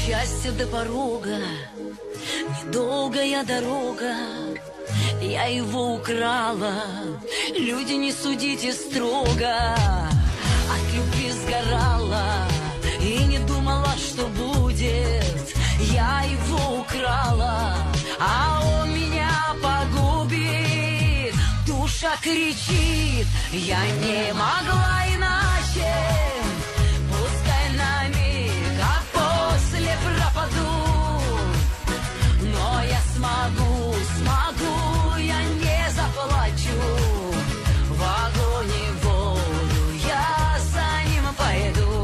счастья до порога, недолгая дорога. Я его украла, люди, не судите строго. От любви сгорала и не думала, что будет. Я его украла, а он меня погубит. Душа кричит, я не могла иначе. Пускай на миг, а после пропаду. Но я смогу, я не заплачу. В огонь и воду я за ним пойду.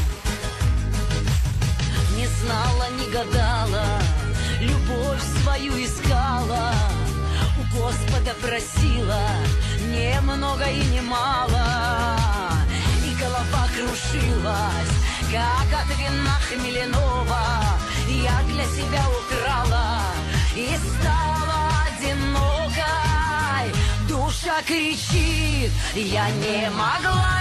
Не знала, не гадала, любовь свою искала. У Господа просила немного и немало. И голова кружилась, как от вина хмеляного. Я для себя украла и стала одинокой. Душа кричит, я не могла